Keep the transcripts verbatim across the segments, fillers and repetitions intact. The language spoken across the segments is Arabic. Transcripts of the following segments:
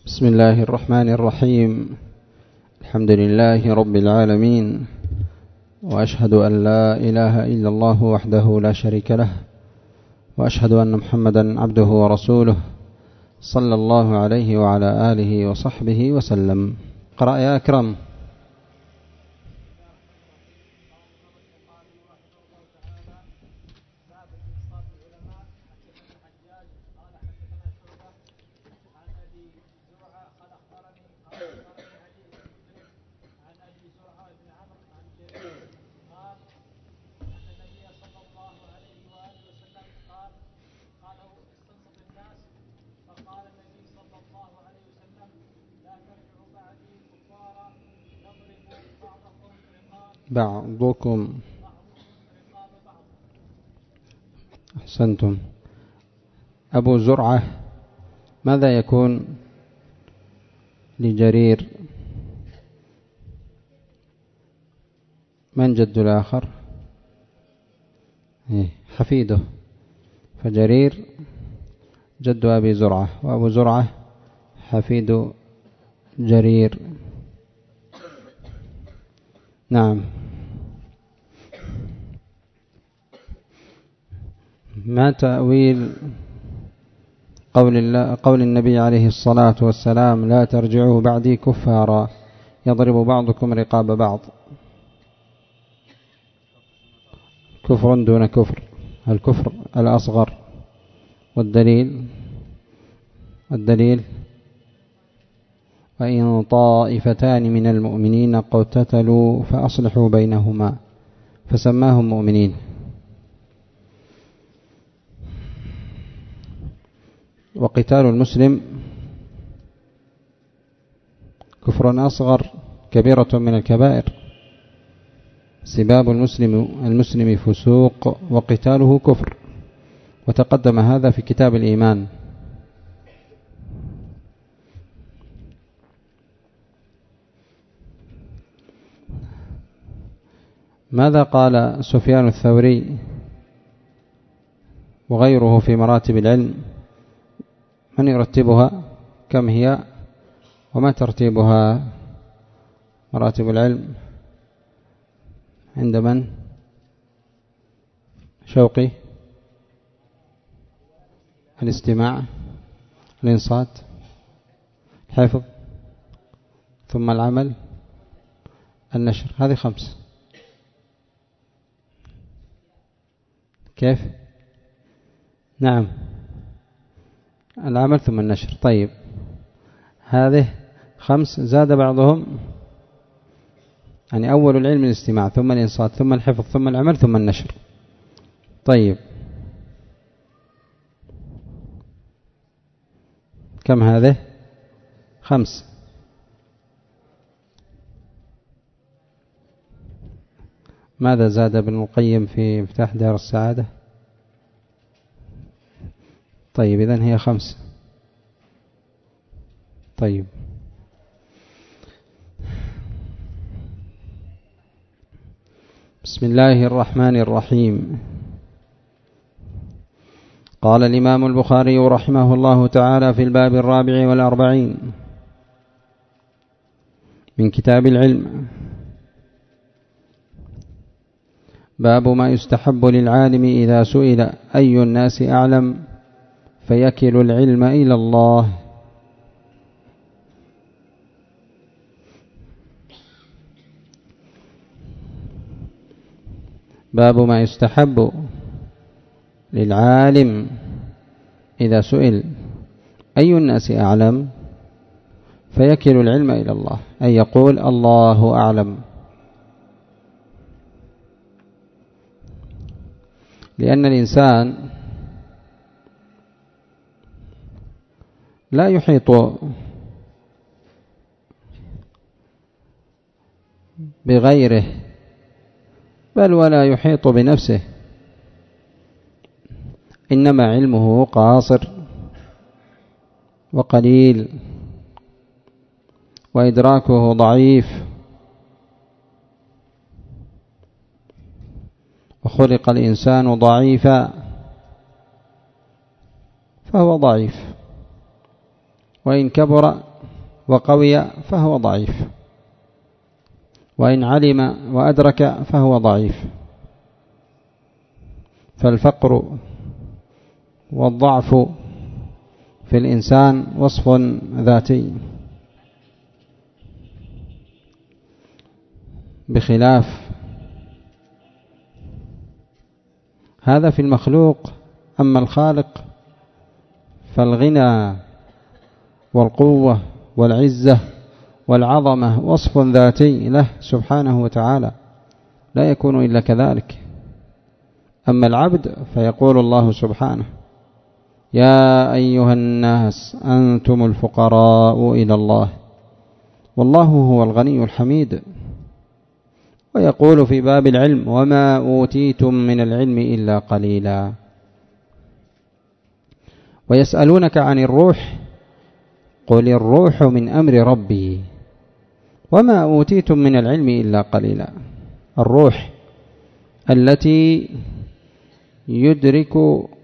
بسم الله الرحمن الرحيم. الحمد لله رب العالمين، وأشهد أن لا إله إلا الله وحده لا شريك له، وأشهد أن محمدا عبده ورسوله صلى الله عليه وعلى آله وصحبه وسلم. قرأ يا أكرم. بعضكم. أحسنتم. أبو زرعة ماذا يكون لجرير؟ من جد الآخر؟ حفيده. فجرير جد أبي زرعة، وأبو زرعة حفيد جرير. نعم. ما تأويل قول الله قول النبي عليه الصلاة والسلام: لا ترجعوا بعدي كفارا يضرب بعضكم رقاب بعض؟ كفر دون كفر، الكفر الأصغر. والدليل الدليل وإن طائفتان من المؤمنين اقتتلوا فأصلحوا بينهما فسماهم مؤمنين. وقتال المسلم كفر أصغر، كبيرة من الكبائر. سباب المسلم المسلم فسوق وقتاله كفر، وتقدم هذا في كتاب الإيمان. ماذا قال سفيان الثوري وغيره في مراتب العلم؟ من يرتبها؟ كم هي؟ وما ترتيبها مراتب العلم عند من؟ شوقي. الاستماع، الإنصات، الحفظ، ثم العمل، النشر. هذه خمس. كيف؟ نعم، العمل ثم النشر. طيب، هذه خمس. زاد بعضهم يعني أول العلم الاستماع، ثم الإنصات، ثم الحفظ، ثم العمل، ثم النشر. طيب، كم هذه؟ خمس. ماذا زاد ابن القيم في مفتاح دار السعادة؟ طيب، إذن هي خمس. طيب، بسم الله الرحمن الرحيم. قال الإمام البخاري رحمه الله تعالى في الباب الرابع والأربعين من كتاب العلم: باب ما يستحب للعالم إذا سئل أي الناس أعلم فيكل العلم إلى الله. باب ما يستحب للعالم إذا سئل أي الناس أعلم فيكل العلم إلى الله، أي يقول الله أعلم. لأن الإنسان لا يحيط بغيره، بل ولا يحيط بنفسه، إنما علمه قاصر وقليل، وإدراكه ضعيف. وخلق الإنسان ضعيفا فهو ضعيف، وإن كبر وقوي فهو ضعيف، وإن علم وأدرك فهو ضعيف. فالفقر والضعف في الإنسان وصف ذاتي، بخلاف هذا في المخلوق. أما الخالق فالغنى والقوة والعزة والعظمة وصف ذاتي له سبحانه وتعالى، لا يكون إلا كذلك. أما العبد فيقول الله سبحانه: يا أيها الناس أنتم الفقراء إلى الله والله هو الغني الحميد. ويقول في باب العلم: وما أوتيتم من العلم إلا قليلا. ويسألونك عن الروح قل الروح من أمر ربي وما أوتيتم من العلم إلا قليلا. الروح التي يدرك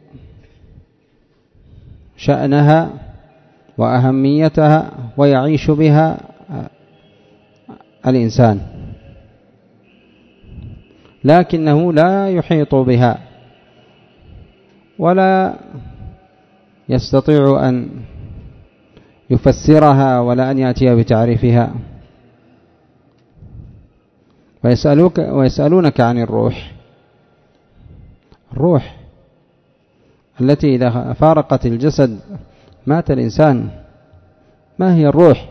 شأنها وأهميتها ويعيش بها الإنسان، لكنه لا يحيط بها ولا يستطيع أن يفسرها ولا أن يأتي بتعريفها. ويسألوك ويسألونك عن الروح، الروح التي إذا فارقت الجسد مات الإنسان. ما هي الروح؟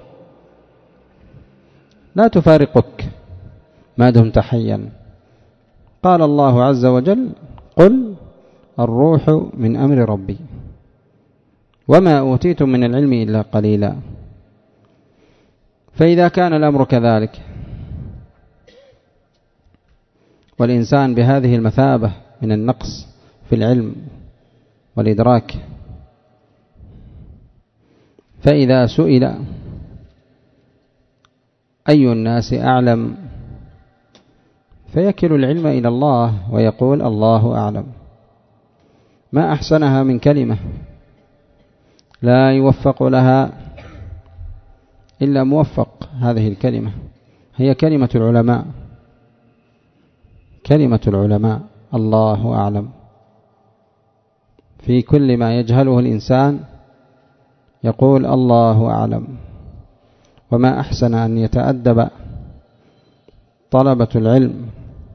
لا تفارقك ما دمت حيا. قال الله عز وجل: قل الروح من أمر ربي وما أوتيتم من العلم إلا قليلا. فإذا كان الأمر كذلك والإنسان بهذه المثابة من النقص في العلم والإدراك، فإذا سئل أي الناس أعلم فيكل العلم إلى الله ويقول: الله أعلم. ما أحسنها من كلمة لا يوفق لها إلا موفق. هذه الكلمة هي كلمة العلماء، كلمة العلماء: الله أعلم. في كل ما يجهله الإنسان يقول: الله أعلم. وما أحسن أن يتأدب طلبة العلم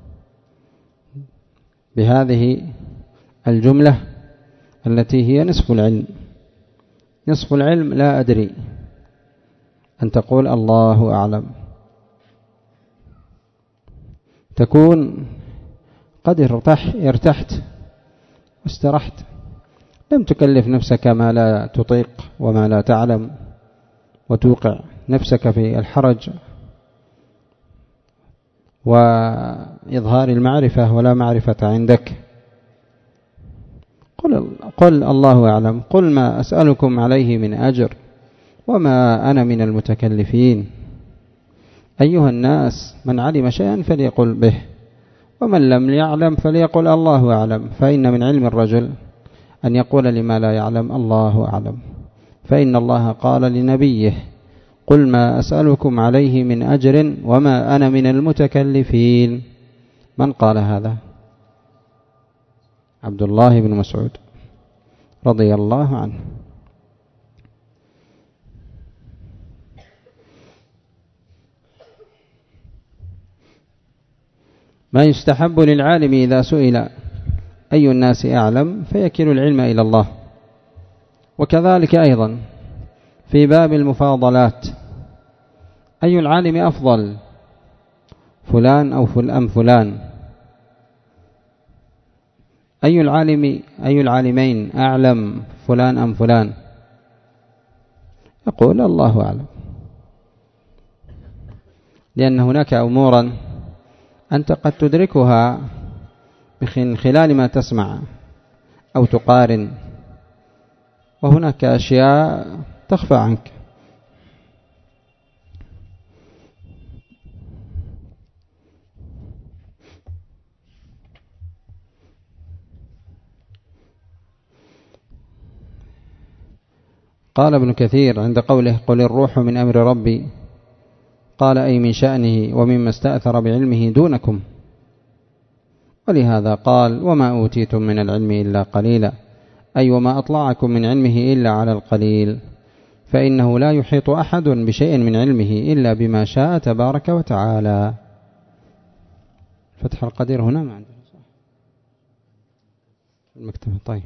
بهذه الجملة التي هي نصف العلم. نصف العلم لا أدري، أن تقول الله أعلم. تكون قد ارتحت واسترحت، لم تكلف نفسك ما لا تطيق وما لا تعلم وتوقع نفسك في الحرج وإظهار المعرفة ولا معرفة عندك. قل, قل الله أعلم. قل ما أسألكم عليه من أجر وما أنا من المتكلفين. أيها الناس من علم شيئا فليقل به ومن لم يعلم فليقل الله أعلم. فإن من علم الرجل أن يقول لما لا يعلم الله أعلم. فإن الله قال لنبيه: قل ما أسألكم عليه من أجر وما أنا من المتكلفين. من قال هذا؟ عبد الله بن مسعود رضي الله عنه. ما يستحب للعالم إذا سئل أي الناس أعلم فيكل العلم إلى الله. وكذلك أيضا في باب المفاضلات: أي العالم أفضل، فلان أو أم فلان؟ أي العالم أي العالمين أعلم، فلان أم فلان؟ يقول الله أعلم، لأن هناك أمورا أنت قد تدركها من خلال ما تسمع أو تقارن، وهناك أشياء تخفى عنك. قال ابن كثير عند قوله قل الروح من أمر ربي، قال أي من شأنه ومما استأثر بعلمه دونكم، ولهذا قال وما أوتيتم من العلم إلا قليلا، أي وما أطلعكم من علمه إلا على القليل، فإنه لا يحيط أحد بشيء من علمه إلا بما شاء تبارك وتعالى. فتح القدير هنا ما عندنا المكتبة. طيب،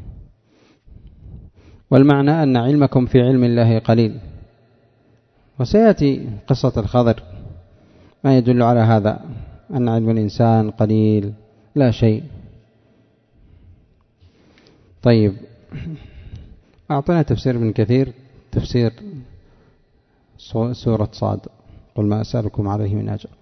والمعنى أن علمكم في علم الله قليل، وسيأتي قصة الخضر ما يدل على هذا، أن علم الإنسان قليل لا شيء. طيب، أعطنا تفسير ابن كثير، تفسير سورة صاد، قل ما أسألكم عليه من أجر.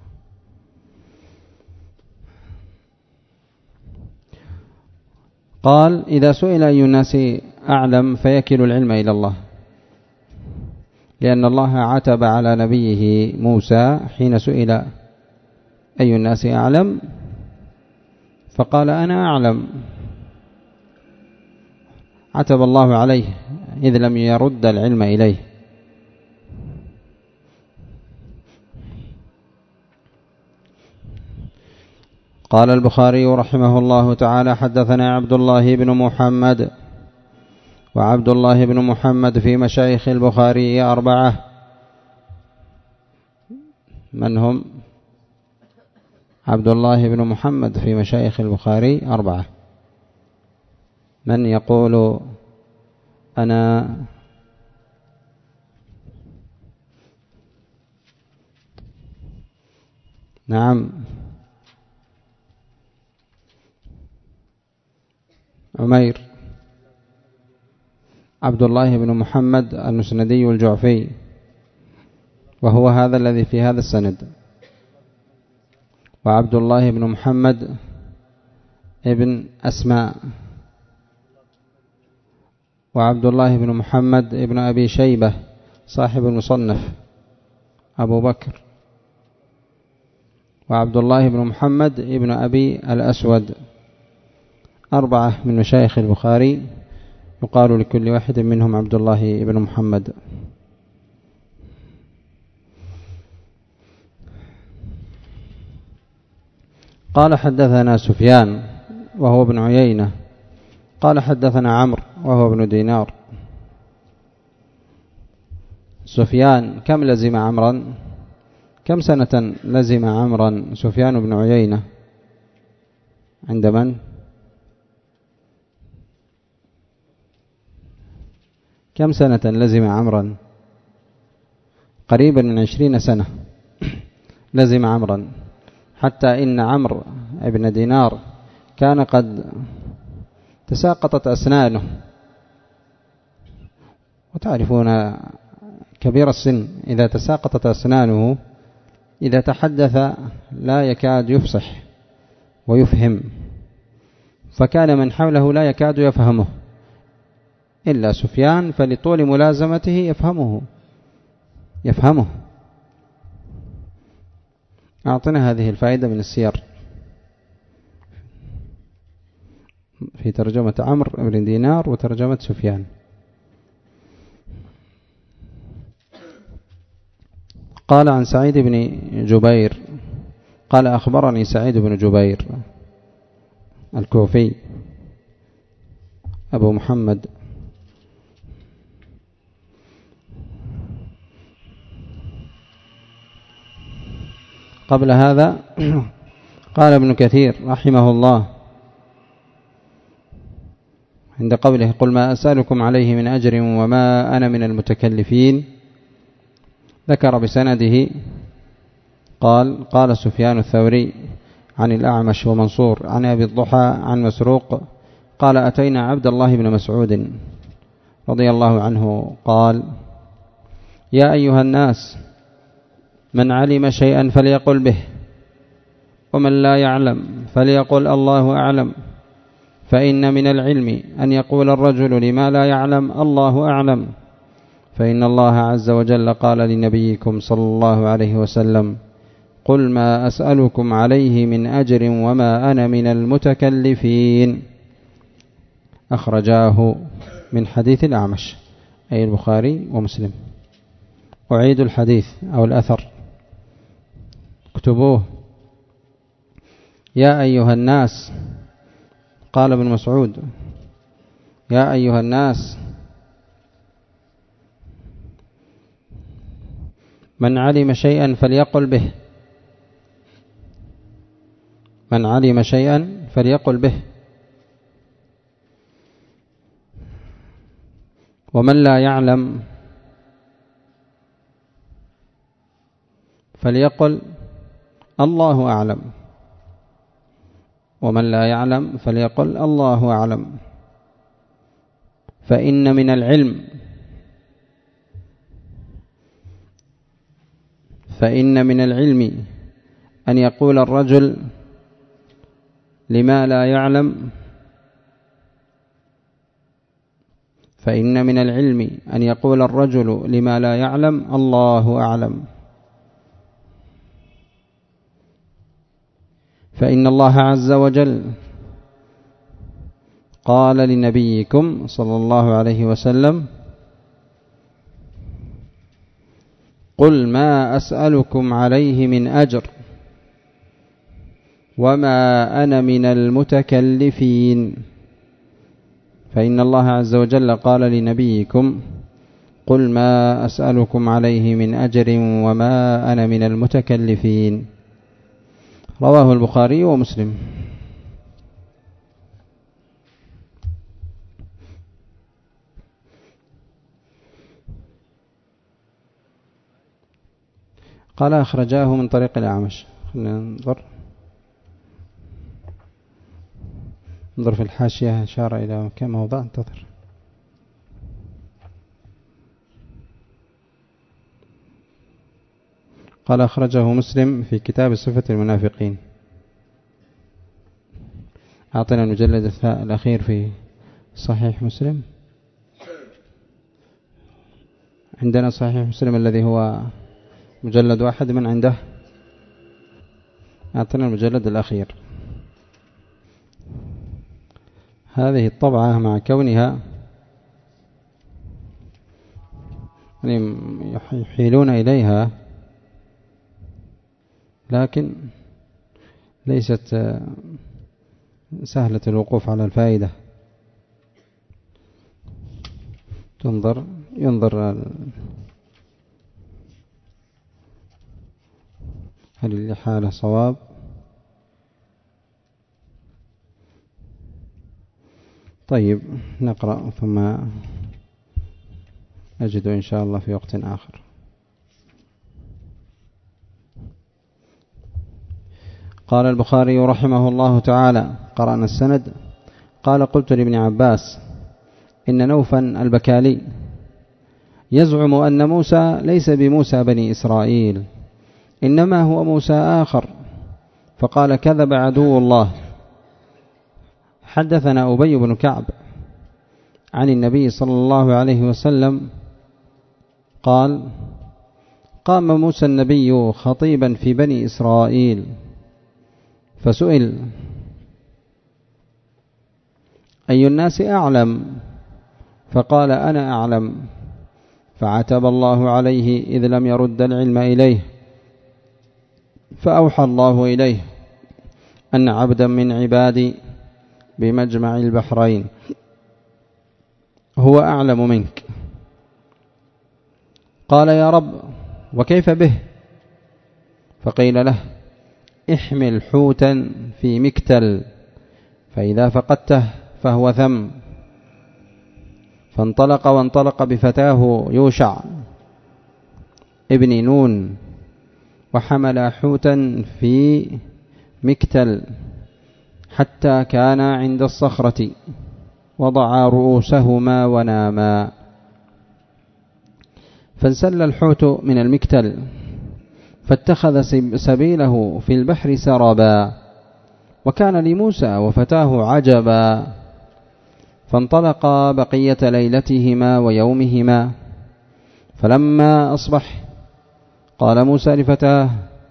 قال إذا سئل أي الناس أعلم فيكل العلم إلى الله، لأن الله عتب على نبيه موسى حين سئل أي الناس أعلم فقال أنا أعلم، عتب الله عليه إذ لم يرد العلم إليه. قال البخاري رحمه الله تعالى حدثنا عبد الله بن محمد، وعبد الله بن محمد في مشايخ البخاري أربعة. من هم؟ عبد الله بن محمد في مشايخ البخاري أربعة. من يقول أنا؟ نعم، عمير. عبد الله بن محمد المسندي الجعفي، وهو هذا الذي في هذا السند. وعبد الله بن محمد ابن أسماء، وعبد الله بن محمد ابن أبي شيبة صاحب المصنف أبو بكر، وعبد الله بن محمد ابن أبي الأسود. أربعة من مشايخ البخاري، يقال لكل واحد منهم عبد الله بن محمد. قال حدثنا سفيان وهو ابن عيينة، قال حدثنا عمرو وهو ابن دينار. سفيان كم لزم عمرا؟ كم سنة لزم عمرا سفيان بن عيينة عند من؟ كم سنة لزم عمرا؟ قريبا من عشرين سنة لزم عمرا، حتى إن عمرو ابن دينار كان قد تساقطت أسنانه، وتعرفون كبير السن إذا تساقطت أسنانه إذا تحدث لا يكاد يفصح ويفهم، فكان من حوله لا يكاد يفهمه إلا سفيان، فلطول ملازمته يفهمه يفهمه أعطنا هذه الفائدة من السير في ترجمة عمرو بن دينار وترجمة سفيان. قال عن سعيد بن جبير قال أخبرني سعيد بن جبير الكوفي أبو محمد. قبل هذا قال ابن كثير رحمه الله عند قوله قل ما أسألكم عليه من أجر وما أنا من المتكلفين، ذكر بسنده قال قال سفيان الثوري عن الأعمش ومنصور عن أبي الضحى عن مسروق قال أتينا عبد الله بن مسعود رضي الله عنه قال يا أيها الناس من علم شيئا فليقل به، ومن لا يعلم فليقل الله أعلم، فإن من العلم أن يقول الرجل لما لا يعلم الله أعلم، فإن الله عز وجل قال لنبيكم صلى الله عليه وسلم قل ما أسألكم عليه من أجر وما أنا من المتكلفين. أخرجاه من حديث الأعمش، أي البخاري ومسلم. أعيد الحديث أو الأثر، اكتبوه. يا أيها الناس، قال ابن مسعود: يا أيها الناس، من علم شيئا فليقل به، من علم شيئا فليقل به، ومن لا يعلم فليقل الله أعلم، ومن لا يعلم فليقل الله أعلم. فإن من العلم فإن من العلم أن يقول الرجل لما لا يعلم فإن من العلم أن يقول الرجل لما لا يعلم الله أعلم. فإن الله عز وجل قال لنبيكم صلى الله عليه وسلم: قل ما أسألكم عليه من أجر وما أنا من المتكلفين. فإن الله عز وجل قال لنبيكم: قل ما أسألكم عليه من أجر وما أنا من المتكلفين. رواه البخاري ومسلم. قال أخرجاه من طريق الأعمش. خلينا ننظر انظر في الحاشية، أشار إلى كم موضع، انتظر. قال أخرجه مسلم في كتاب صفة المنافقين. أعطنا المجلد الأخير في صحيح مسلم. عندنا صحيح مسلم الذي هو مجلد واحد، من عنده أعطنا المجلد الأخير. هذه الطبعة مع كونها يحيلون إليها لكن ليست سهلة الوقوف على الفائدة. تنظر ينظر هل الحالة صواب. طيب نقرأ ثم أجد إن شاء الله في وقت آخر. قال البخاري رحمه الله تعالى: قرأنا السند. قال: قلت لابن عباس: إن نوفا البكالي يزعم أن موسى ليس بموسى بني إسرائيل، إنما هو موسى آخر. فقال: كذب عدو الله. حدثنا أبي بن كعب عن النبي صلى الله عليه وسلم قال: قام موسى النبي خطيبا في بني إسرائيل فسئل: أي الناس أعلم؟ فقال: أنا أعلم. فعتب الله عليه إذ لم يرد العلم إليه، فأوحى الله إليه أن عبدا من عبادي بمجمع البحرين هو أعلم منك. قال: يا رب، وكيف به؟ فقيل له: احمل حوتا في مكتل، فإذا فقدته فهو ثم. فانطلق وانطلق بفتاه يوشع ابن نون، وحمل حوتا في مكتل حتى كان عند الصخرة، وضعا رؤوسهما وناما. فانسل الحوت من المكتل، فاتخذ سبيله في البحر سربا، وكان لموسى وفتاه عجبا. فانطلقا بقية ليلتهما ويومهما، فلما أصبح قال موسى لفتاه: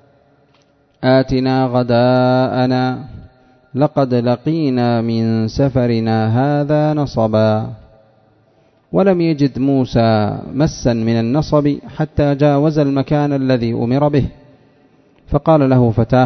آتنا غداءنا لقد لقينا من سفرنا هذا نصبا. ولم يجد موسى مسا من النصب حتى جاوز المكان الذي أمر به، فقال له فتاه: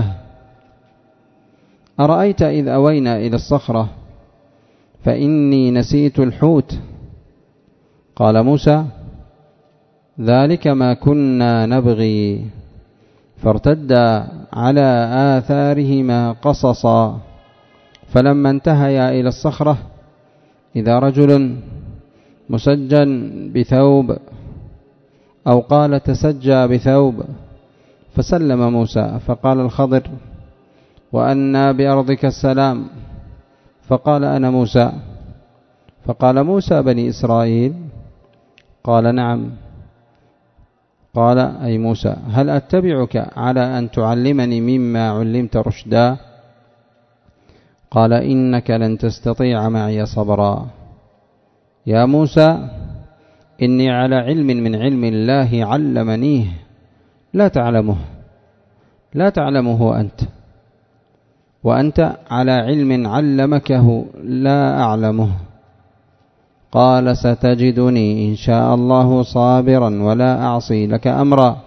أرأيت إذ أوينا إلى الصخرة فإني نسيت الحوت؟ قال موسى: ذلك ما كنا نبغي، فارتدا على آثارهما قصصا، فلما انتهيا إلى الصخرة إذا رجل مسجى بثوب، أو قال تسجى بثوب، فسلم موسى، فقال الخضر: وأنى بأرضك السلام؟ فقال: أنا موسى. فقال موسى: بني إسرائيل؟ قال: نعم. قال أي موسى: هل أتبعك على أن تعلمني مما علمت رشدا؟ قال: إنك لن تستطيع معي صبرا. يا موسى إني على علم من علم الله علمنيه لا تعلمه لا تعلمه أنت، وأنت على علم علمكه لا أعلمه. قال: ستجدني إن شاء الله صابرا ولا أعصي لك أمرا.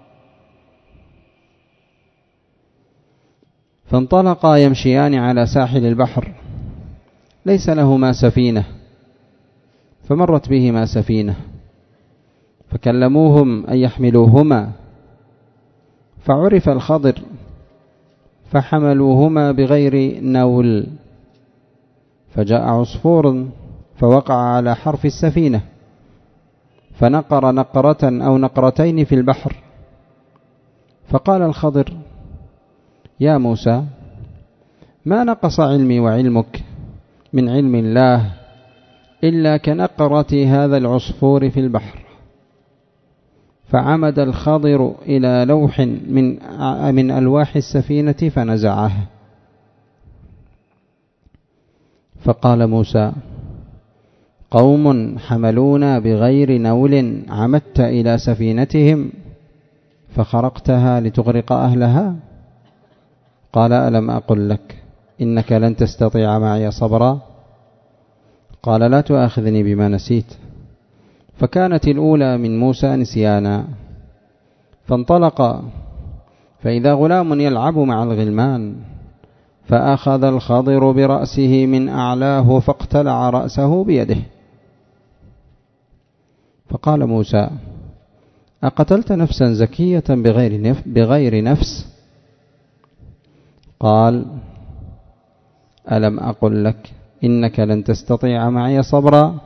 فانطلقا يمشيان على ساحل البحر، ليس لهما سفينة، فمرت بهما سفينة، فكلموهم أن يحملوهما، فعرف الخضر، فحملوهما بغير نول، فجاء عصفور فوقع على حرف السفينة، فنقر نقرة أو نقرتين في البحر. فقال الخضر: يا موسى، ما نقص علمي وعلمك من علم الله إلا كنقرة هذا العصفور في البحر. فعمد الخضر إلى لوح من من ألواح السفينة فنزعه. فقال موسى: قوم حملونا بغير نول عمدت إلى سفينتهم فخرقتها لتغرق أهلها؟ قال: ألم أقل لك إنك لن تستطيع معي صبرا؟ قال: لا تؤاخذني بما نسيت. فكانت الأولى من موسى نسيانا. فانطلق فإذا غلام يلعب مع الغلمان، فأخذ الخضر برأسه من أعلاه فاقتلع رأسه بيده. فقال موسى: أقتلت نفسا زكية بغير نفس, بغير نفس؟ قال: ألم أقل لك إنك لن تستطيع معي صبرا؟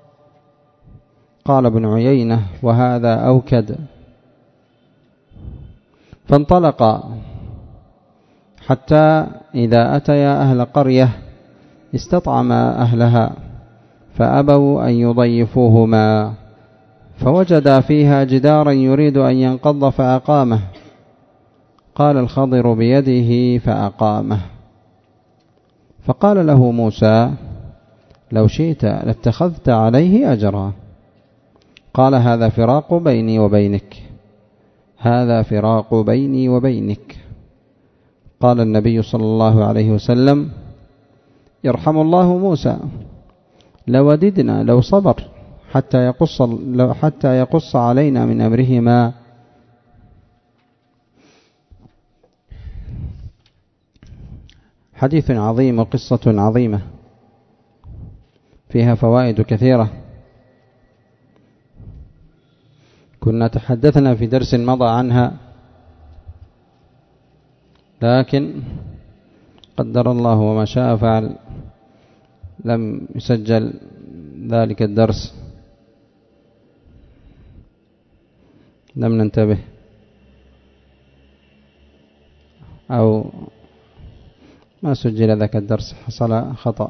قال ابن عيينة: وهذا أوكد. فانطلقا حتى إذا أتيا أهل قرية استطعما أهلها فأبوا أن يضيفوهما، فوجدا فيها جدارا يريد أن ينقض فأقامه. قال الخضر بيده فأقامه. فقال له موسى: لو شئت لاتخذت عليه أجرا. قال: هذا فراق بيني وبينك هذا فراق بيني وبينك. قال النبي صلى الله عليه وسلم: يرحم الله موسى، لوددنا لو صبر حتى يقص, حتى يقص علينا من أمرهما. حديث عظيم وقصة عظيمة فيها فوائد كثيرة. كنا تحدثنا في درس مضى عنها، لكن قدر الله وما شاء فعل لم يسجل ذلك الدرس، لم ننتبه أو ما سجل ذاك الدرس، حصل خطأ.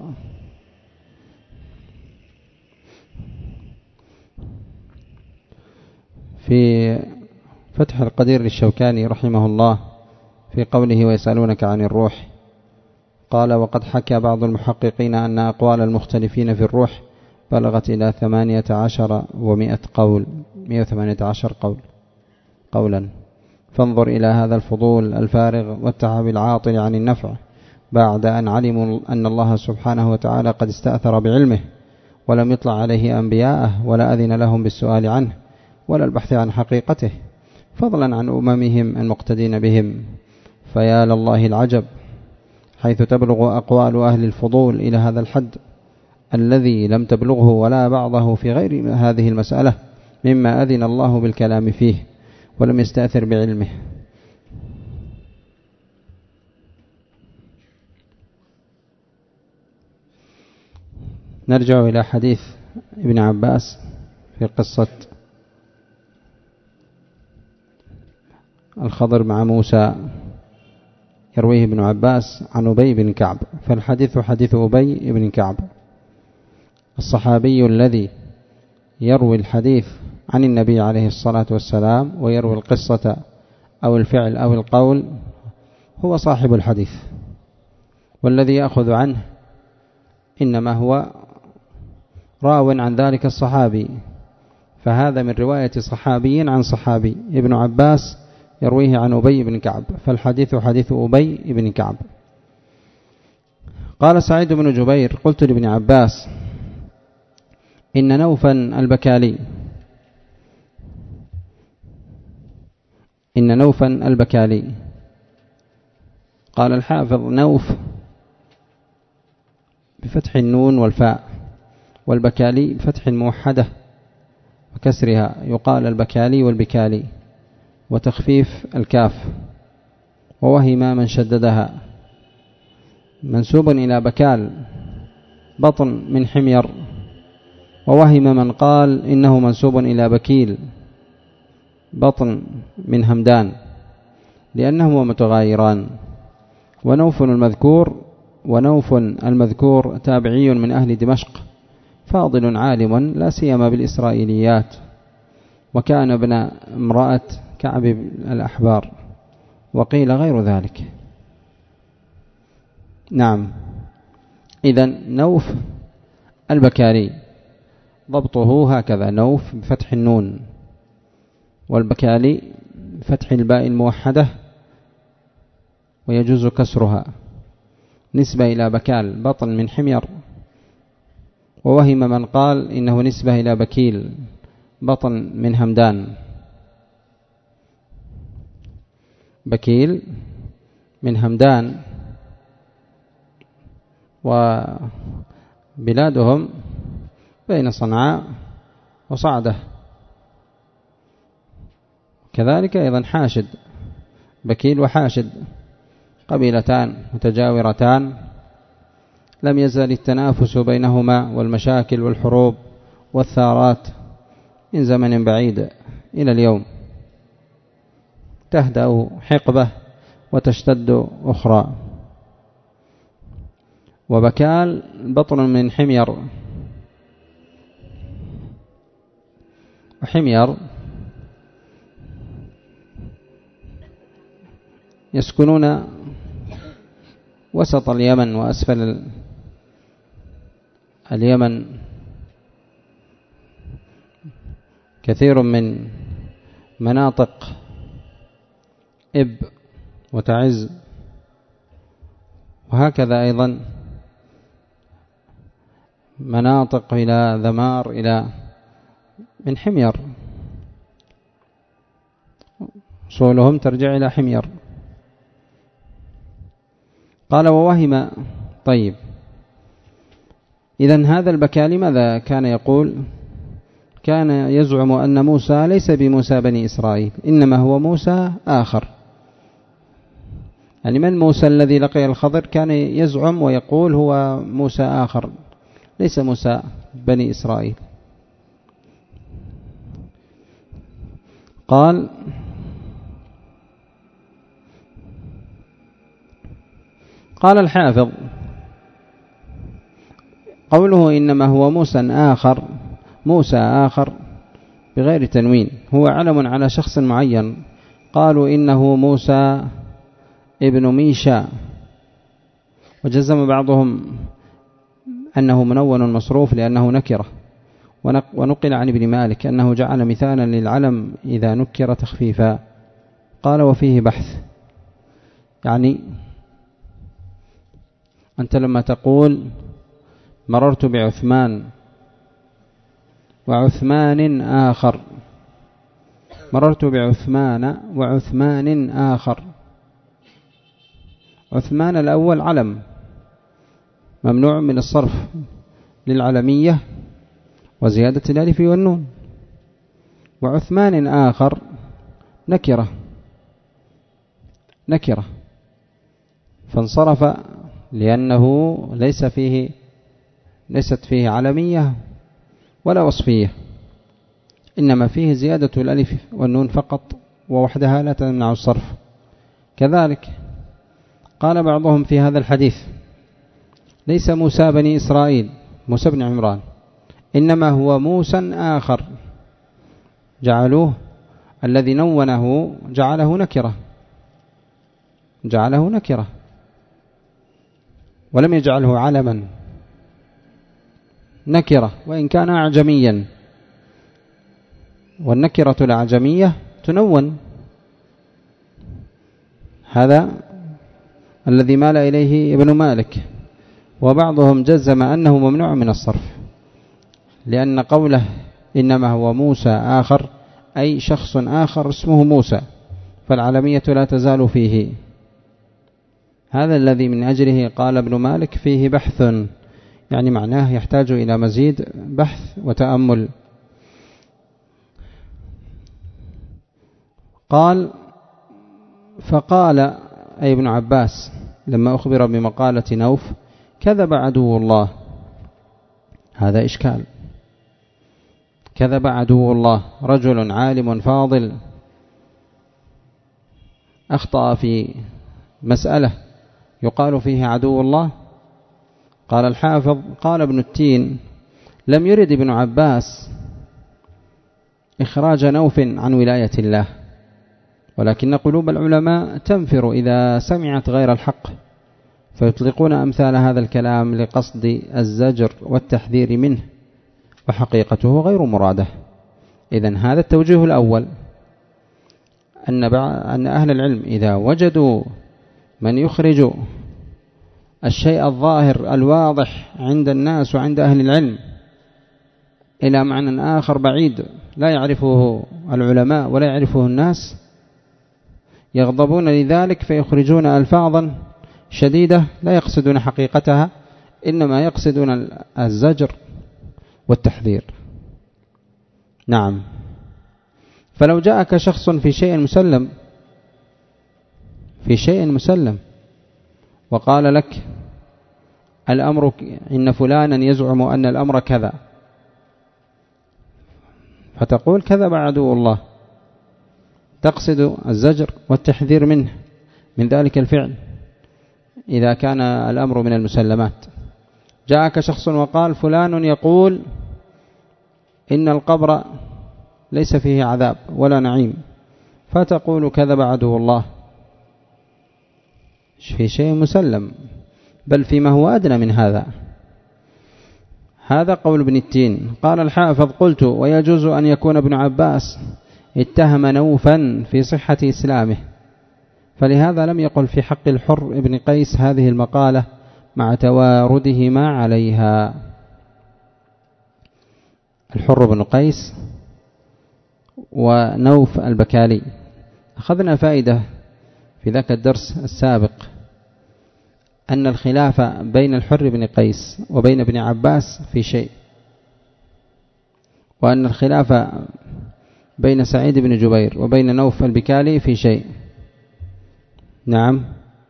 في فتح القدير للشوكاني رحمه الله في قوله: ويسألونك عن الروح، قال: وقد حكى بعض المحققين أن أقوال المختلفين في الروح بلغت إلى ثمانية عشر ومئة قول مئة وثمانية عشر قول قولا. فانظر إلى هذا الفضول الفارغ والتعب العاطل عن النفع بعد أن علموا أن الله سبحانه وتعالى قد استأثر بعلمه ولم يطلع عليه أنبياءه ولا أذن لهم بالسؤال عنه ولا البحث عن حقيقته، فضلا عن أممهم المقتدين بهم. فيا لله العجب حيث تبلغ أقوال أهل الفضول إلى هذا الحد الذي لم تبلغه ولا بعضه في غير هذه المسألة مما أذن الله بالكلام فيه ولم يستأثر بعلمه. نرجع إلى حديث ابن عباس في قصة الخضر مع موسى، يرويه ابن عباس عن أبي بن كعب. فالحديث حديث أبي بن كعب الصحابي الذي يروي الحديث عن النبي عليه الصلاة والسلام ويروي القصة أو الفعل أو القول هو صاحب الحديث، والذي يأخذ عنه إنما هو راو عن ذلك الصحابي، فهذا من رواية صحابي عن صحابي. ابن عباس يرويه عن أبي بن كعب، فالحديث حديث أبي بن كعب. قال سعيد بن جبير قلت لابن عباس إن نوفا البكالي إن نوفا البكالي قال الحافظ نوف بفتح النون والفاء، والبكالي بفتح الموحدة وكسرها، يقال البكالي والبكالي وتخفيف الكاف، ووهم من شددها، منسوب إلى بكال بطن من حمير، ووهم من قال إنه منسوب إلى بكيل بطن من همدان لأنهما متغايران. ونوف المذكور ونوف المذكور تابعي من أهل دمشق فاضل عالم لا سيما بالإسرائيليات، وكان ابن امرأة كعب الأحبار، وقيل غير ذلك. نعم، إذن نوف البكالي ضبطه هكذا، نوف بفتح النون والبكالي بفتح الباء الموحدة ويجوز كسرها، نسبة إلى بكال بطن من حمير، ووهم من قال إنه نسبة إلى بكيل بطن من همدان، بكيل من همدان وبلادهم بين صنعاء وصعدة، كذلك أيضا حاشد، بكيل وحاشد قبيلتان متجاورتان لم يزل التنافس بينهما والمشاكل والحروب والثارات من زمن بعيد إلى اليوم، تهدأ حقبة وتشتد أخرى. وبكال بطن من حمير، وحمير يسكنون وسط اليمن وأسفل اليمن، كثير من مناطق إب وتعز، وهكذا أيضا مناطق إلى ذمار إلى من حمير، صولهم ترجع إلى حمير. قال ووهم. طيب، إذن هذا البكالي ماذا كان يقول؟ كان يزعم أن موسى ليس بموسى بني إسرائيل، إنما هو موسى آخر. يعني من موسى الذي لقي الخضر؟ كان يزعم ويقول هو موسى آخر ليس موسى بني إسرائيل. قال قال الحافظ قوله إنما هو موسى آخر، موسى آخر بغير تنوين هو علم على شخص معين، قالوا إنه موسى ابن ميشا، وجزم بعضهم أنه منون مصروف لأنه نكرة، ونقل عن ابن مالك أنه جعل مثالا للعلم إذا نكر تخفيفا. قال وفيه بحث، يعني أنت لما تقول مررت بعثمان وعثمان آخر، مررت بعثمان وعثمان آخر. عثمان الأول علم ممنوع من الصرف للعلمية وزيادة الألف والنون، وعثمان آخر نكرة نكرة فانصرف لأنه ليس فيه ليست فيه علمية ولا وصفية، إنما فيه زيادة الألف والنون فقط ووحدها لا تمنع الصرف. كذلك قال بعضهم في هذا الحديث ليس موسى بني إسرائيل موسى بن عمران، إنما هو موسى آخر، جعلوه الذي نونه جعله نكرة جعله نكرة ولم يجعله علما، نكرة وإن كان أعجميا، والنكرة الأعجمية تنون. هذا الذي مال إليه ابن مالك، وبعضهم جزم أنه ممنوع من الصرف، لأن قوله إنما هو موسى آخر أي شخص آخر اسمه موسى، فالعلمية لا تزال فيه. هذا الذي من أجله قال ابن مالك فيه بحث، يعني معناه يحتاج إلى مزيد بحث وتأمل. قال فقال أي ابن عباس لما أخبر بمقالة نوف كذب عدو الله. هذا إشكال، كذب عدو الله، رجل عالم فاضل أخطأ في مسألة يقال فيه عدو الله. قال الحافظ قال ابن التين لم يرد ابن عباس إخراج نوف عن ولاية الله، ولكن قلوب العلماء تنفر إذا سمعت غير الحق، فيطلقون أمثال هذا الكلام لقصد الزجر والتحذير منه، وحقيقته غير مرادة. إذن هذا التوجيه الأول، أن أن أهل العلم إذا وجدوا من يخرج الشيء الظاهر الواضح عند الناس وعند أهل العلم إلى معنى آخر بعيد لا يعرفه العلماء ولا يعرفه الناس، يغضبون لذلك فيخرجون ألفاظا شديدة لا يقصدون حقيقتها، إنما يقصدون الزجر والتحذير. نعم، فلو جاءك شخص في شيء مسلم في شيء مسلم وقال لك الأمر إن فلانا يزعم أن الأمر كذا، فتقول كذب عدو الله، تقصد الزجر والتحذير منه من ذلك الفعل إذا كان الأمر من المسلمات. جاءك شخص وقال فلان يقول إن القبر ليس فيه عذاب ولا نعيم، فتقول كذب عدو الله في شيء مسلم، بل فيما هو أدنى من هذا. هذا قول ابن التين. قال الحافظ قلت ويجوز أن يكون ابن عباس اتهم نوفا في صحة إسلامه، فلهذا لم يقل في حق الحر ابن قيس هذه المقالة مع تواردهما عليها. الحر بن قيس ونوف البكالي. أخذنا فائدة في ذاك الدرس السابق أن الخلاف بين الحر بن قيس وبين ابن عباس في شيء، وأن الخلاف بين سعيد بن جبير وبين نوف البكالي في شيء. نعم،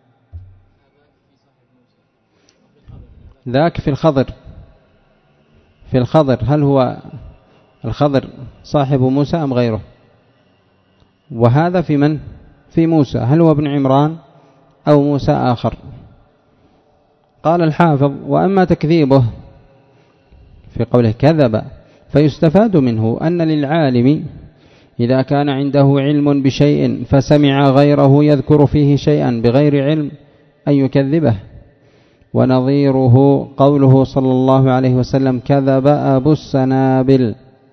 ذاك في الخضر في الخضر هل هو الخضر صاحب موسى أم غيره؟ وهذا في من؟ في موسى، هل هو ابن عمران أو موسى آخر؟ قال الحافظ وأما تكذيبه في قوله كذب فيستفاد منه أن للعالم إذا كان عنده علم بشيء فسمع غيره يذكر فيه شيئا بغير علم أن يكذبه، ونظيره قوله صلى الله عليه وسلم كذب أبو السنابل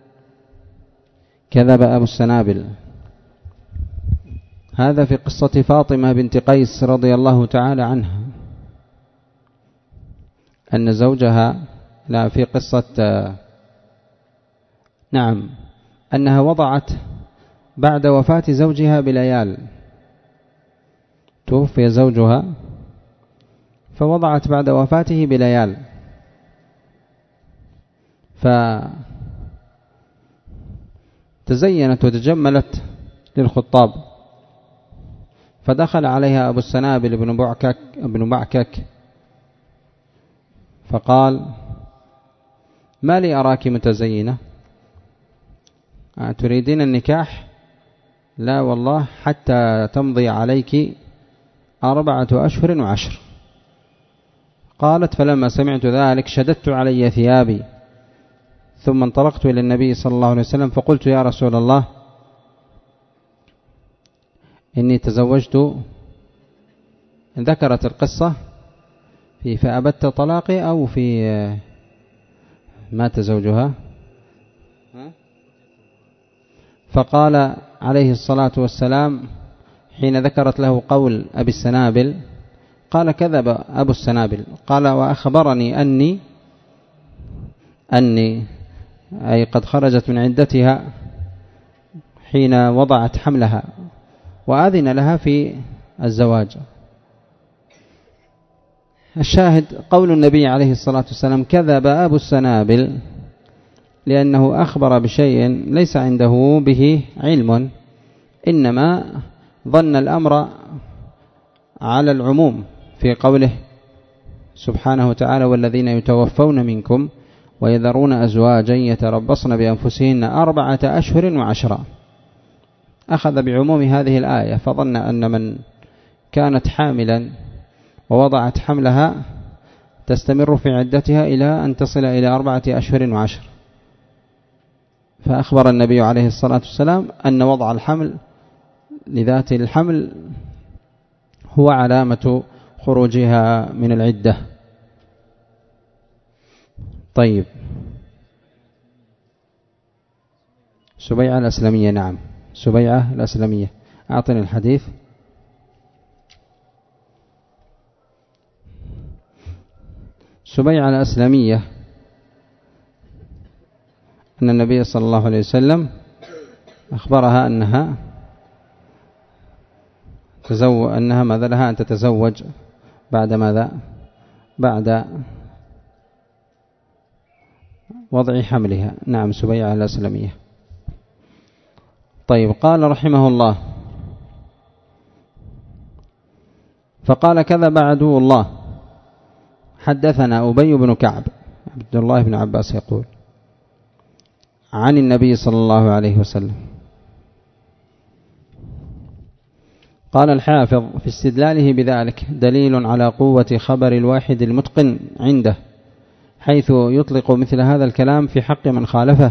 كذب أبو السنابل. هذا في قصة فاطمة بنت قيس رضي الله تعالى عنها، أن زوجها لا في قصة نعم أنها وضعت بعد وفاة زوجها بليال، توفي زوجها فوضعت بعد وفاته بليال، فتزينت وتجملت للخطاب، فدخل عليها أبو السنابل بن بعكك, بن بعكك فقال: ما لي أراك متزينة، تريدين النكاح؟ لا والله حتى تمضي عليك أربعة أشهر وعشر. قالت: فلما سمعت ذلك شددت علي ثيابي، ثم انطلقت إلى النبي صلى الله عليه وسلم فقلت: يا رسول الله، إني تزوجت. ذكرت القصة في فأبت طلاقي أو في مات زوجها، فقال عليه الصلاة والسلام حين ذكرت له قول أبي السنابل قال: كذب أبو السنابل. قال: وأخبرني أني أني أي قد خرجت من عدتها حين وضعت حملها وأذن لها في الزواج. الشاهد قول النبي عليه الصلاة والسلام: كذب أبو السنابل، لأنه أخبر بشيء ليس عنده به علم، إنما ظن الأمر على العموم في قوله سبحانه وتعالى: والذين يتوفون منكم ويذرون أزواجا يتربصن بأنفسهن أربعة أشهر وعشرا. أخذ بعموم هذه الآية فظن أن من كانت حاملا ووضعت حملها تستمر في عدتها إلى أن تصل إلى أربعة أشهر وعشر، فأخبر النبي عليه الصلاة والسلام أن وضع الحمل لذات الحمل هو علامة خروجها من العدة. طيب، سبيعة الأسلمية. نعم، سبيعة الأسلمية. أعطني الحديث. سبيعة الأسلمية أن النبي صلى الله عليه وسلم أخبرها أنها تزوج أنها ماذا لها أن تتزوج بعد ماذا بعد وضع حملها. نعم، سبيعة الأسلمية. طيب، قال رحمه الله: فقال: كذب عدو الله. حدثنا أبي بن كعب، عبد الله بن عباس يقول عن النبي صلى الله عليه وسلم. قال الحافظ في استدلاله بذلك: دليل على قوة خبر الواحد المتقن عنده، حيث يطلق مثل هذا الكلام في حق من خالفه.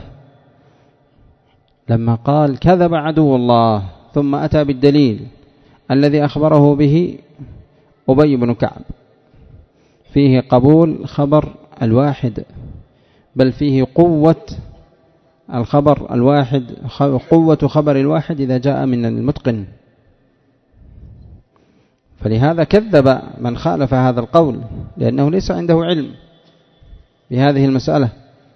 لما قال كذب عدو الله ثم أتى بالدليل الذي أخبره به أبي بن كعب، فيه قبول خبر الواحد، بل فيه قوة الخبر الواحد، قوة خبر الواحد إذا جاء من المتقن. فلهذا كذب من خالف هذا القول، لأنه ليس عنده علم بهذه المسألة،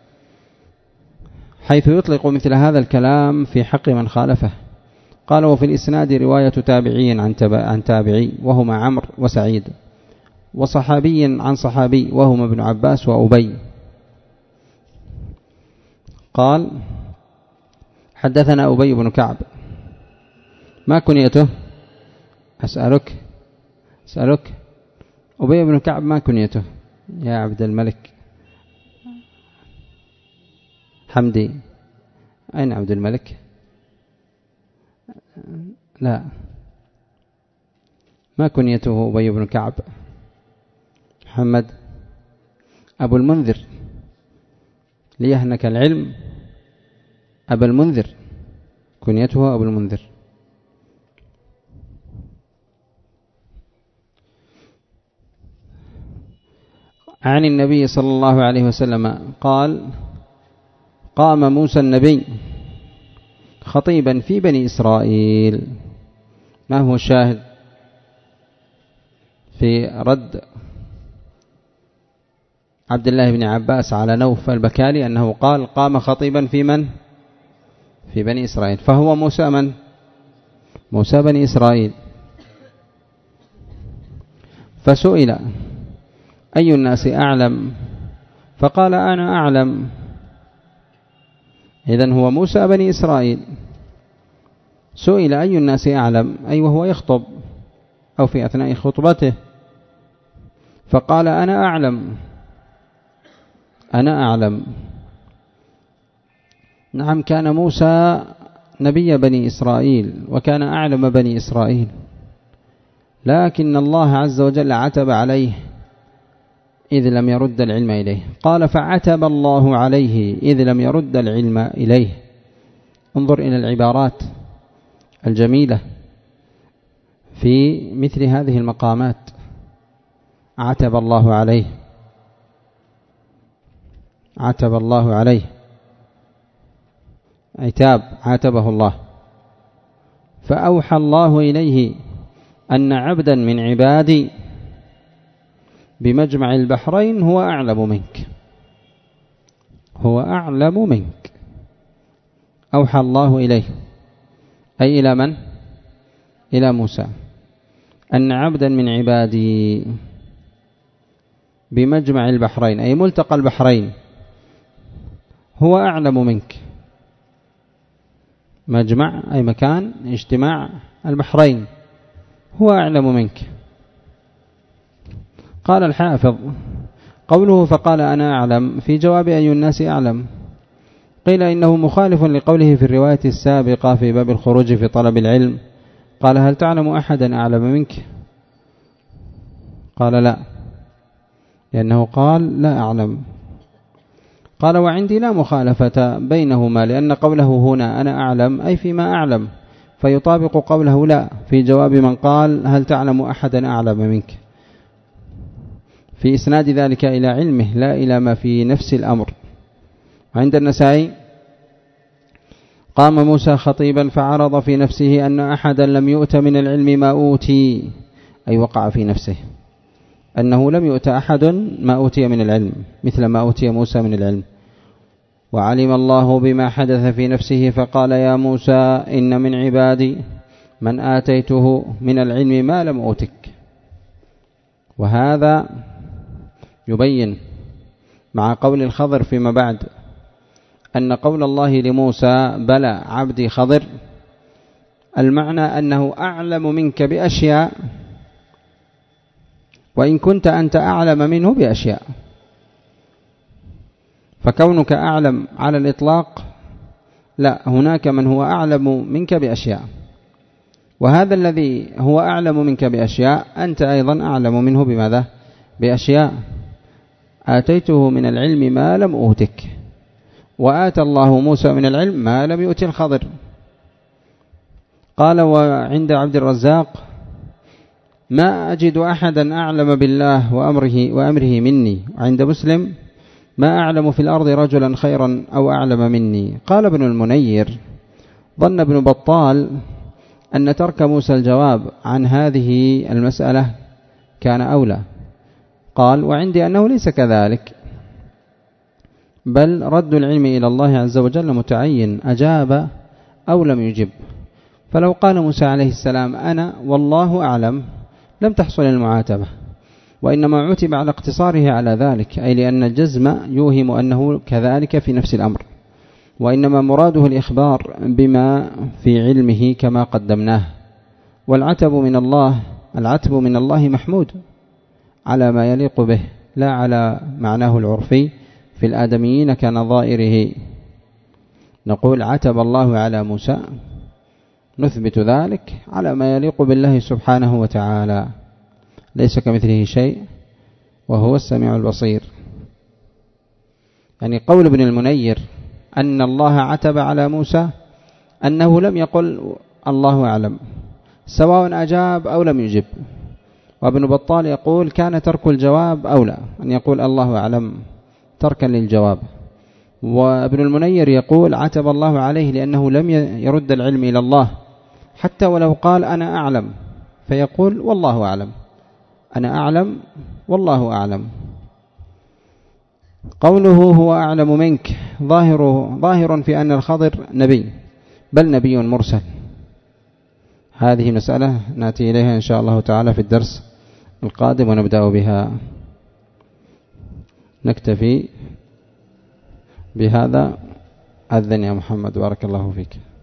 حيث يطلق مثل هذا الكلام في حق من خالفه. قال: وفي الإسناد رواية تابعي عن تابعي وهما عمرو وسعيد، وصحابي عن صحابي وهما ابن عباس وأبي. قال: حدثنا أبي بن كعب. ما كنيته؟ أسألك أسألك أبي بن كعب ما كنيته يا عبد الملك حمدي؟ أين عبد الملك؟ لا، ما كنيته أبي بن كعب؟ محمد أبو المنذر، ليهنك العلم أبو المنذر، كنيته أبو المنذر. عن النبي صلى الله عليه وسلم قال: قام موسى النبي خطيبا في بني إسرائيل. ما هو الشاهد في رد عبد الله بن عباس على نوف البكالي أنه قال: قام خطيبا في من؟ في بني إسرائيل، فهو موسى من؟ موسى بني إسرائيل. فسئل أي الناس أعلم؟ فقال أنا أعلم. إذن هو موسى بني إسرائيل. سئل أي الناس أعلم، أي وهو يخطب أو في أثناء خطبته، فقال أنا أعلم، أنا أعلم. نعم، كان موسى نبي بني إسرائيل وكان أعلم بني إسرائيل، لكن الله عز وجل عتب عليه إذ لم يرد العلم إليه. قال فعتب الله عليه إذ لم يرد العلم إليه. انظر إلى العبارات الجميلة في مثل هذه المقامات. عتب الله عليه، عتب الله عليه، عتاب، عاتبه الله. فأوحى الله إليه أن عبدا من عبادي بمجمع البحرين هو أعلم منك، هو أعلم منك. أوحى الله إليه أي إلى من؟ إلى موسى، أن عبدا من عبادي بمجمع البحرين أي ملتقى البحرين هو أعلم منك. مجمع أي مكان اجتماع البحرين، هو أعلم منك. قال الحافظ قوله فقال أنا أعلم في جواب أي الناس أعلم، قيل إنه مخالف لقوله في الرواية السابقة في باب الخروج في طلب العلم، قال هل تعلم أحدا أعلم منك؟ قال لا، لأنه قال لا أعلم. قال وعندي لا مخالفة بينهما، لأن قوله هنا أنا أعلم أي فيما أعلم، فيطابق قوله لا في جواب من قال هل تعلم أحدا أعلم منك، في إسناد ذلك إلى علمه لا إلى ما في نفس الأمر. عند النسائي قام موسى خطيبا فعرض في نفسه أن أحدا لم يؤت من العلم ما أوتي، أي وقع في نفسه أنه لم يؤت أحد ما أوتي من العلم مثل ما أوتي موسى من العلم. وعلم الله بما حدث في نفسه فقال يا موسى إن من عبادي من آتيته من العلم ما لم أوتك. وهذا يبين مع قول الخضر فيما بعد أن قول الله لموسى بلى عبدي خضر، المعنى أنه أعلم منك بأشياء وإن كنت أنت أعلم منه بأشياء. فكونك أعلم على الإطلاق لا، هناك من هو أعلم منك بأشياء، وهذا الذي هو أعلم منك بأشياء أنت أيضا أعلم منه بماذا؟ بأشياء. آتيته من العلم ما لم أوتك، وآتى الله موسى من العلم ما لم يؤت الخضر. قال وعند عبد الرزاق ما أجد أحدا أعلم بالله وأمره, وأمره مني. وعند مسلم ما أعلم في الأرض رجلا خيرا أو أعلم مني. قال ابن المنير ظن ابن بطال أن ترك موسى الجواب عن هذه المسألة كان أولى. قال وعندي أنه ليس كذلك، بل رد العلم إلى الله عز وجل متعين، أجاب أو لم يجب. فلو قال موسى عليه السلام أنا والله أعلم لم تحصل المعاتبة، وإنما عتب على اقتصاره على ذلك، أي لأن الجزم يوهم أنه كذلك في نفس الأمر، وإنما مراده الإخبار بما في علمه كما قدمناه. والعتب من الله العتب من الله محمود على ما يليق به، لا على معناه العرفي في الآدميين كنظائره. نقول عتب الله على موسى، نثبت ذلك على ما يليق بالله سبحانه وتعالى، ليس كمثله شيء وهو السميع البصير. يعني قول ابن المنير أن الله عتب على موسى أنه لم يقل الله أعلم، سواء أجاب أو لم يجب. وابن بطال يقول كان ترك الجواب أولى، أن يقول الله أعلم تركا للجواب. وابن المنير يقول عتب الله عليه لأنه لم يرد العلم إلى الله، حتى ولو قال أنا أعلم فيقول والله أعلم، أنا أعلم والله أعلم. قوله هو أعلم منك ظاهر ظاهر في أن الخضر نبي، بل نبي مرسل. هذه مسألة نأتي إليها إن شاء الله تعالى في الدرس القادم ونبدأ بها. نكتفي بهذا. أذن يا محمد، بارك الله فيك.